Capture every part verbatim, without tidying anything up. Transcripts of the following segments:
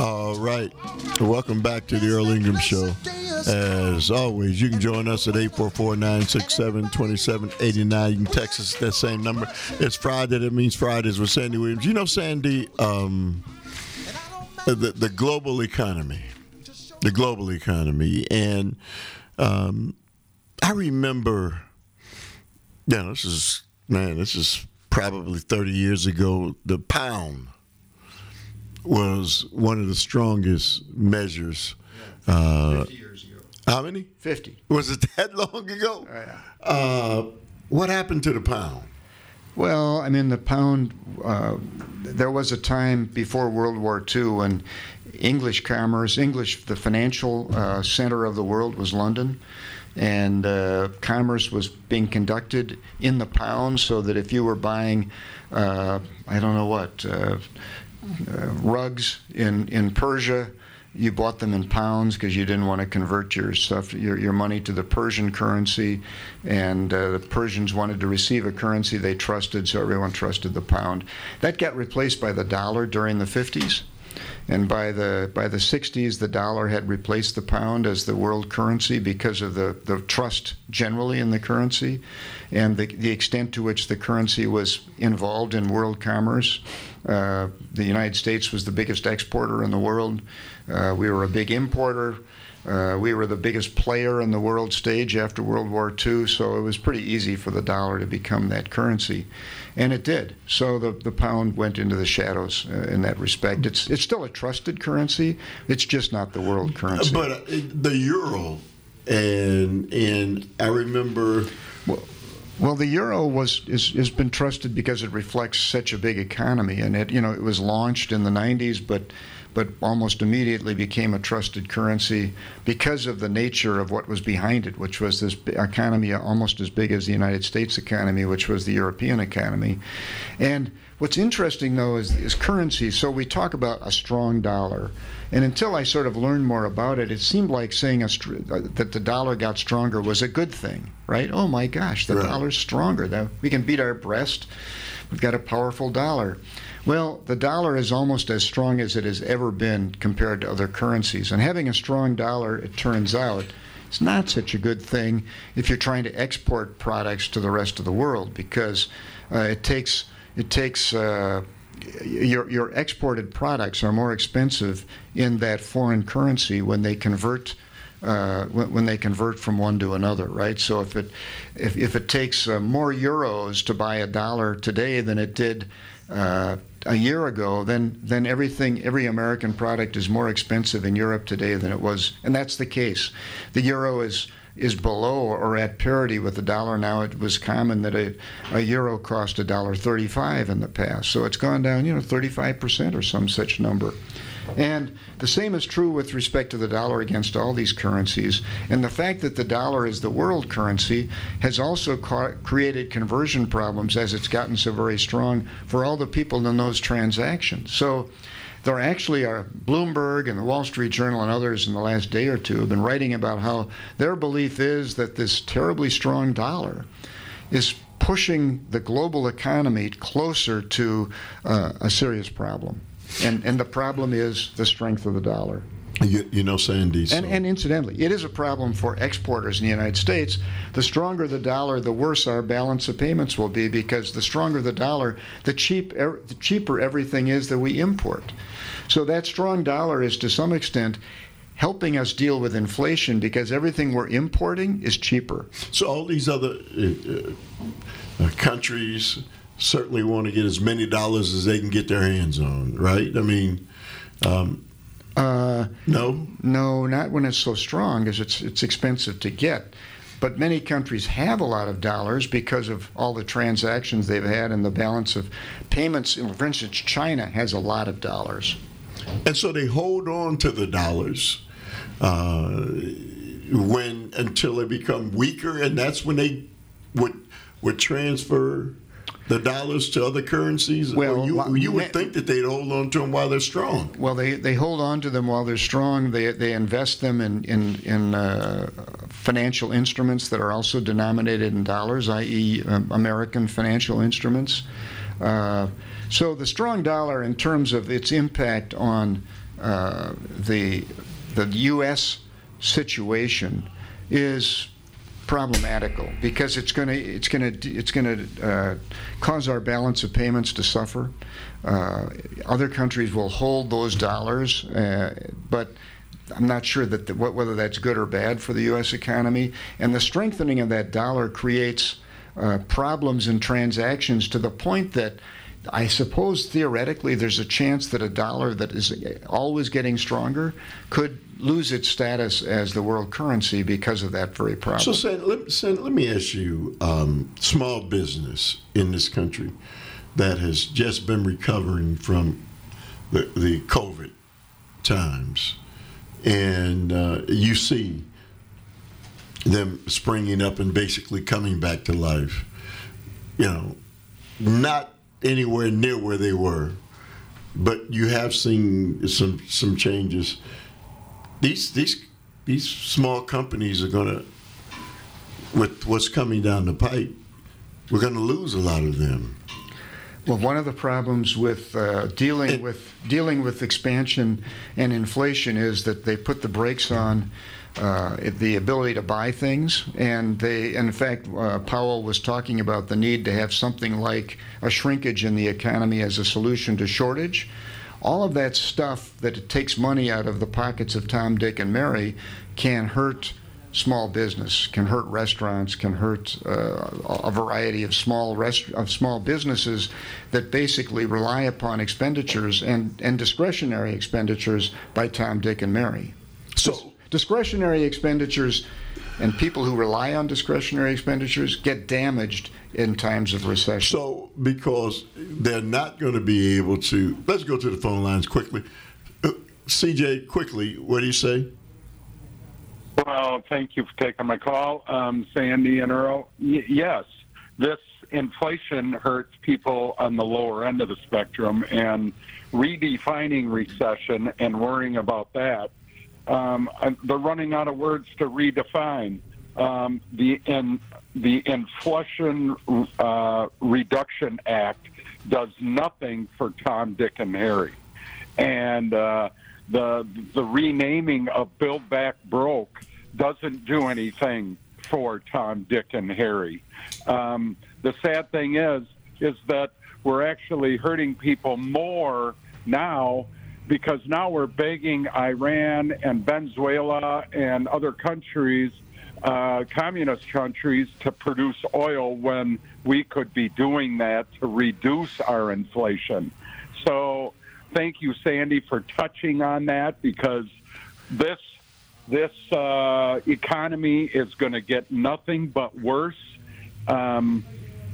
All right. Welcome back to the Earl Ingram Show. As always, you can join us at eight four four, nine six seven, two seven eight nine. You can text us that same number. It's Friday. That means Fridays with Sandy Williams. You know, Sandy, um, the, the global economy, the global economy. And um, I remember, yeah, this is, man, this is probably thirty years ago, the pound was one of the strongest measures. Uh, fifty years ago. How many? fifty. Was it that long ago? Oh, yeah. Uh, what happened to the pound? Well, I mean, the pound, uh, there was a time before World War Two when English commerce, English, the financial uh, center of the world was London, and uh, commerce was being conducted in the pound, so that if you were buying, uh, I don't know what, uh, uh, rugs in, in Persia, you bought them in pounds because you didn't want to convert your stuff, your, your money to the Persian currency, and uh, the Persians wanted to receive a currency they trusted, so everyone trusted the pound. That got replaced by the dollar during the fifties, and by the by the sixties, the dollar had replaced the pound as the world currency because of the, the trust generally in the currency, and the, the extent to which the currency was involved in world commerce. Uh, the United States was the biggest exporter in the world. Uh, we were a big importer. Uh, we were the biggest player in the world stage after World War Two, so it was pretty easy for the dollar to become that currency. And it did. So the, the pound went into the shadows uh, in that respect. It's it's still a trusted currency. It's just not the world currency. But uh, the euro, and and I remember... Well, Well, the euro was is has been trusted because it reflects such a big economy, and it you know it was launched in the nineties, but but almost immediately became a trusted currency because of the nature of what was behind it, which was this economy almost as big as the United States economy, which was the European economy. And what's interesting, though, is, is currency. So we talk about a strong dollar. And until I sort of learned more about it, it seemed like saying a str- that the dollar got stronger was a good thing, right? Oh, my gosh, the right. dollar's stronger. Now, we can beat our breast. We've got a powerful dollar. Well, the dollar is almost as strong as it has ever been compared to other currencies. And having a strong dollar, it turns out, is not such a good thing if you're trying to export products to the rest of the world, because uh, it takes it takes uh, your your exported products are more expensive in that foreign currency when they convert. Uh, when, when they convert from one to another, right? So if it if, if it takes uh, more euros to buy a dollar today than it did uh, a year ago, then then everything every American product is more expensive in Europe today than it was, and that's the case. The euro is is below or at parity with the dollar now. It was common that a, a euro cost a dollar thirty-five in the past, so it's gone down, you know, thirty-five percent or some such number. And the same is true with respect to the dollar against all these currencies. And the fact that the dollar is the world currency has also ca- created conversion problems as it's gotten so very strong for all the people in those transactions. So there actually are Bloomberg and the Wall Street Journal and others in the last day or two have been writing about how their belief is that this terribly strong dollar is pushing the global economy closer to uh, a serious problem. And and the problem is the strength of the dollar. You, you know, Sandy. So. And, and incidentally, it is a problem for exporters in the United States. The stronger the dollar, the worse our balance of payments will be, because the stronger the dollar, the cheap, er, the cheaper everything is that we import. So that strong dollar is to some extent helping us deal with inflation, because everything we're importing is cheaper. So all these other uh, uh, countries certainly want to get as many dollars as they can get their hands on, right? I mean, um, uh, no, no, not when it's so strong, because it's it's expensive to get. But many countries have a lot of dollars because of all the transactions they've had and the balance of payments. For instance, China has a lot of dollars, and so they hold on to the dollars uh, when until they become weaker, and that's when they would would transfer the dollars to other currencies? Well, or you, you would think that they'd hold on to them while they're strong. Well, they, they hold on to them while they're strong. They they invest them in in, in uh, financial instruments that are also denominated in dollars, that is, um, American financial instruments. Uh, so the strong dollar, in terms of its impact on uh, the the U S situation is problematical because it's going to it's going to it's going to uh, cause our balance of payments to suffer. Uh, other countries will hold those dollars, uh, but I'm not sure that the, whether that's good or bad for the U S economy. And the strengthening of that dollar creates uh, problems in transactions to the point that I suppose theoretically there's a chance that a dollar that is always getting stronger could lose its status as the world currency because of that very problem. So, Sam, let, Sam, let me ask you, um, small business in this country that has just been recovering from the, the COVID times, and uh, you see them springing up and basically coming back to life, you know, not anywhere near where they were, but you have seen some some changes. These these these small companies are gonna, with what's coming down the pipe, we're gonna lose a lot of them. Well, one of the problems with uh, dealing it, with dealing with expansion and inflation is that they put the brakes on uh, the ability to buy things, and they, in fact, uh, Powell was talking about the need to have something like a shrinkage in the economy as a solution to shortage. All of that stuff that it takes money out of the pockets of Tom, Dick, and Mary can hurt small business, can hurt restaurants, can hurt uh, a variety of small rest- of small businesses that basically rely upon expenditures and, and discretionary expenditures by Tom, Dick, and Mary. So discretionary expenditures and people who rely on discretionary expenditures get damaged in times of recession. So because they're not going to be able to, let's go to the phone lines quickly. Uh, C J, quickly, what do you say? Well, thank you for taking my call, um, Sandy and Earl. Y- yes, this inflation hurts people on the lower end of the spectrum, and redefining recession and worrying about that. Um, they're running out of words to redefine. Um, the in, the Inflation uh, Reduction Act does nothing for Tom, Dick, and Harry, and uh, the the renaming of Build Back Broke doesn't do anything for Tom, Dick, and Harry. Um, the sad thing is, is that we're actually hurting people more now, because now we're begging Iran and Venezuela and other countries, uh, communist countries, to produce oil when we could be doing that to reduce our inflation. So thank you, Sandy, for touching on that, because this this uh, economy is going to get nothing but worse um,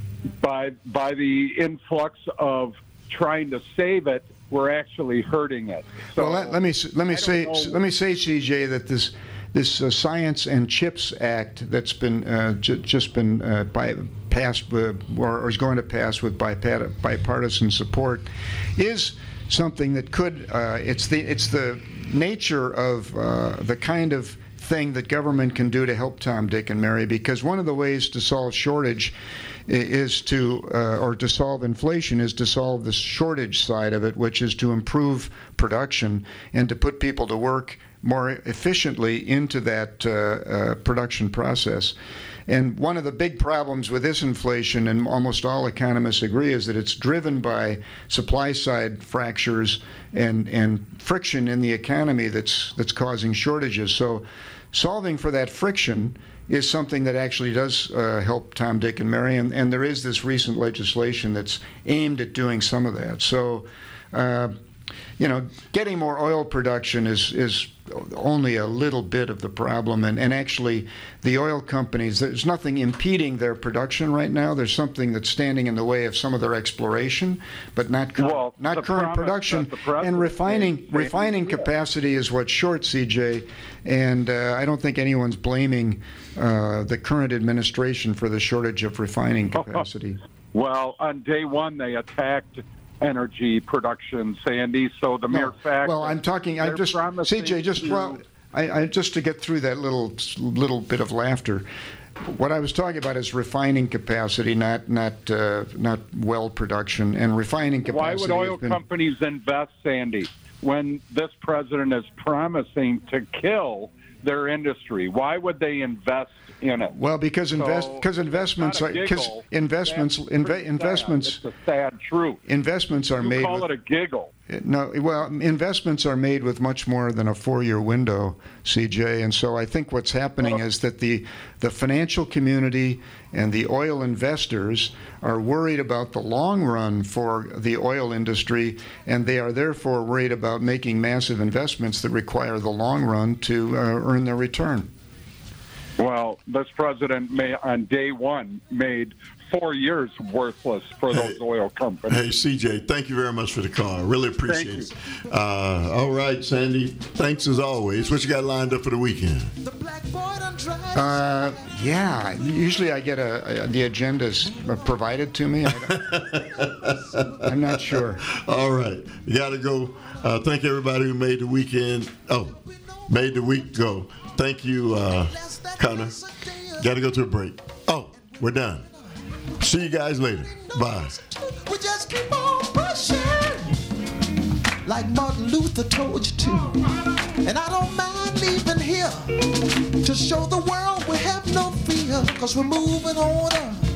by by the influx of trying to save it. We're actually hurting it. So, well, let, let me let me say know. let me say, C J, that this this uh, Science and Chips Act that's been uh, j- just been uh, by, passed uh, or, or is going to pass with bipat- bipartisan support is something that could. Uh, it's the it's the nature of uh, the kind of thing that government can do to help Tom, Dick, and Mary, because one of the ways to solve shortage is to, uh, or to solve inflation is to solve the shortage side of it, which is to improve production and to put people to work more efficiently into that uh, uh, production process. And one of the big problems with this inflation, and almost all economists agree, is that it's driven by supply-side fractures and, and friction in the economy that's that's causing shortages. So solving for that friction is something that actually does uh, help Tom, Dick, and Mary, and, and there is this recent legislation that's aimed at doing some of that. So, uh, you know, getting more oil production is is only a little bit of the problem, and, and actually the oil companies, there's nothing impeding their production right now. There's something that's standing in the way of some of their exploration, but not current, well, not current production. And refining refining capacity is what's short, C J, and uh, I don't think anyone's blaming uh, the current administration for the shortage of refining capacity. Well, on day one, they attacked energy production, Sandy. So the mere no. fact. Well, I'm talking. I'm just C J. Just to, well, I, I just to get through that little little bit of laughter. What I was talking about is refining capacity, not not uh, not well production. And refining capacity. Why would oil has been, companies invest, Sandy, when this president is promising to kill their industry? Why would they invest in it? Well, because invest So, because investments not are a because giggle. investments That's inve, pretty investments sad. It's a sad truth. investments are You made. call with, it a giggle. No, well, investments are made with much more than a four-year window, C J. And so I think what's happening is that the the financial community and the oil investors are worried about the long run for the oil industry, and they are therefore worried about making massive investments that require the long run to uh, earn their return. Well, this president may, on day one, made four years worthless for Hey. those oil companies. Hey, C J, thank you very much for the call. I really appreciate it. Uh, all right, Sandy, thanks as always. What you got lined up for the weekend? Uh, yeah, usually I get a, a the agendas provided to me. I don't- I'm not sure. All right, you got to go. Uh, thank everybody who made the weekend. Oh, made the week go. Thank you, uh, Connor. Got to go to a break. Oh, we're done. See you guys later. Bye. We just keep on pushing, like Martin Luther told you to. And I don't mind leaving here to show the world we have no fear, 'cause we're moving on up.